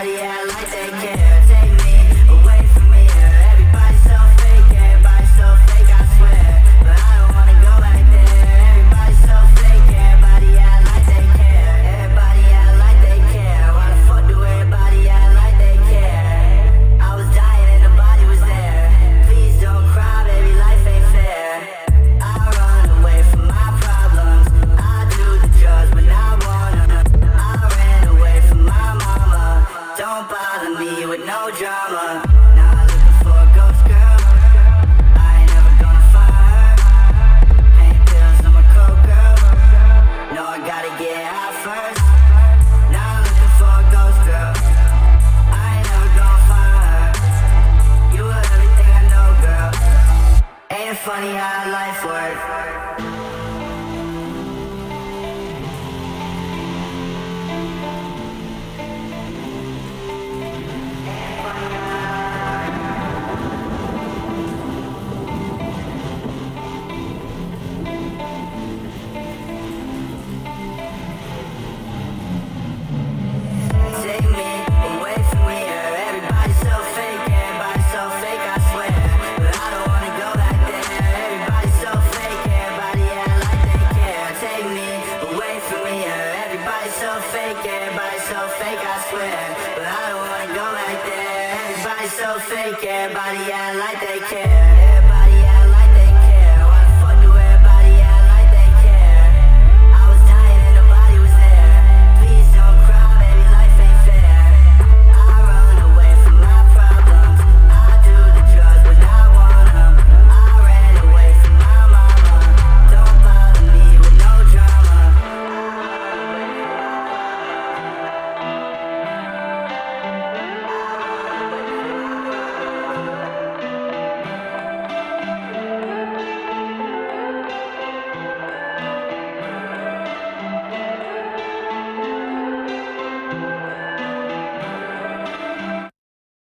everybody act like they care. Take me away from here. Everybody's so fake, everybody's so fake, I swear. But I don't wanna go back there. Everybody's so fake, everybody act like they care. Everybody act like they care. Why the fuck do everybody act like they care? I was dying and nobody was there. Please don't cry, baby, life ain't fair. I run away from my problems. I do the drugs when I wanna. I ran away from my mama. Don't bother me with no drama. Now I'm looking for a ghost girl. I ain't never gonna find her. Pain pills, I'm a coke girl. No, I gotta get out first. Now I'm looking for a ghost girl. I ain't never gonna find her. You were everything I know, girl. Ain't it funny how life works? Take me away from here. Everybody's so fake, everybody's so fake, I swear. But I don't wanna go back there. Everybody's so fake, everybody act like they care. Take me away from here. Everybody's so fake, everybody's so fake, I swear. But I don't wanna go back there. Everybody's so fake, everybody act like they care.